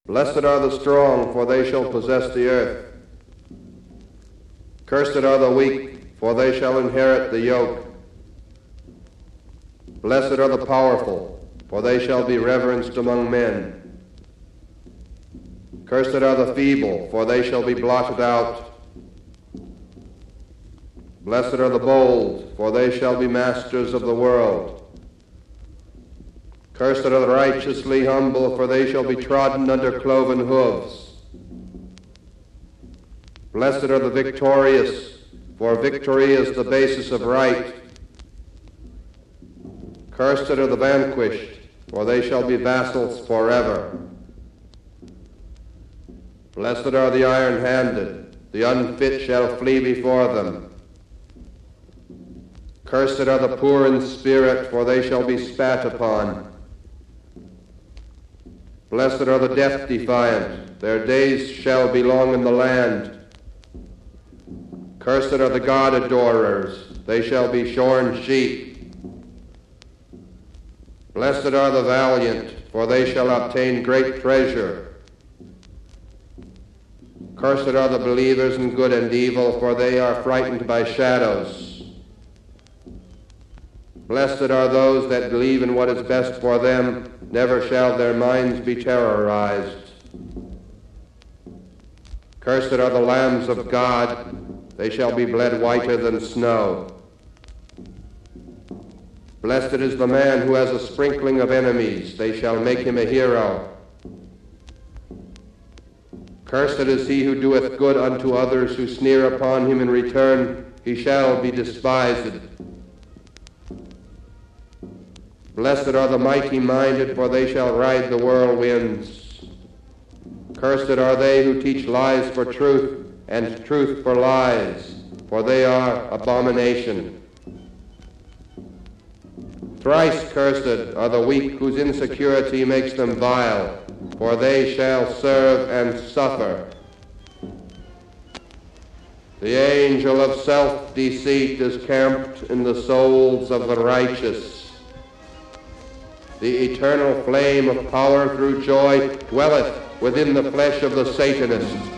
Blessed are the strong, for they shall possess the earth. Cursed are the weak, for they shall inherit the yoke. Blessed are the powerful, for they shall be reverenced among men. Cursed are the feeble, for they shall be blotted out. Blessed are the bold, for they shall be masters of the world. Cursed are the righteously humble, for they shall be trodden under cloven hoofs. Blessed are the victorious, for victory is the basis of right. Cursed are the vanquished, for they shall be vassals forever. Blessed are the iron-handed, the unfit shall flee before them. Cursed are the poor in spirit, for they shall be spat upon. Blessed are the death-defiant, their days shall be long in the land. Cursed are the God-adorers, they shall be shorn sheep. Blessed are the valiant, for they shall obtain great treasure. Cursed are the believers in good and evil, for they are frightened by shadows. Blessed are those that believe in what is best for them, never shall their minds be terrorized. Cursed are the lambs of God, they shall be bled whiter than snow. Blessed is the man who has a sprinkling of enemies, they shall make him a hero. Cursed is he who doeth good unto others, who sneer upon him in return, he shall be despised. Blessed are the mighty-minded, for they shall ride the whirlwinds. Cursed are they who teach lies for truth, and truth for lies, for they are abomination. Thrice cursed are the weak, whose insecurity makes them vile, for they shall serve and suffer. The angel of self-deceit is camped in the souls of the righteous. The eternal flame of power through joy dwelleth within the flesh of the Satanist.